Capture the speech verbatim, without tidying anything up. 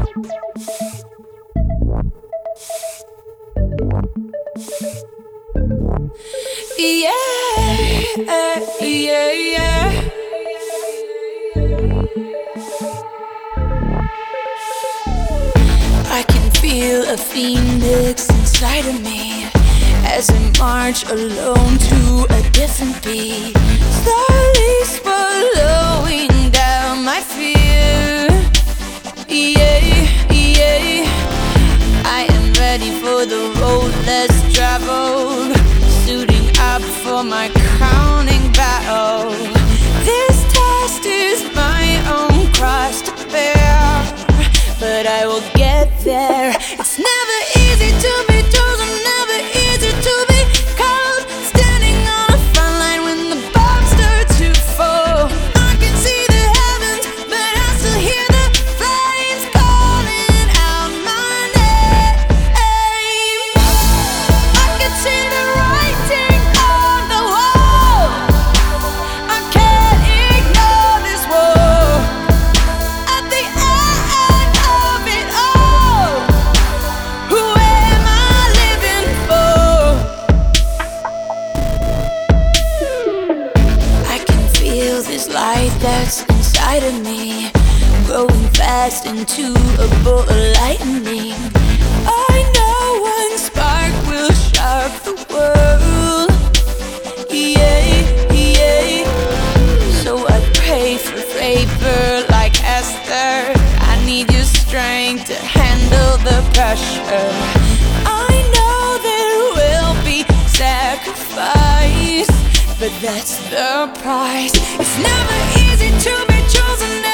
Yeah, yeah, yeah. I can feel a phoenix inside of me as I march alone to a different beat, slowly swallowing down my fear. Yeah, yeah. I am ready for the road less traveled, suiting up for my crowning battle. This test is my own cross to bear, but I will get there. It's never easy to be chosen, never easy to be called. Standing on a front line when the bombs start to fall. I can see the heavens, but I still hear the flames calling out my name. I can see the writing on the wall. I can't ignore this war. At the end of it all, who am I living for? I can feel this light that's inside of me, growing fast into a bolt of lightning. I know one spark will shock the world. Yeah, yeah. So I pray for favor like Esther. I need your strength to handle the pressure. I know there will be sacrifice, but that's the price. It's never easy to be chosen.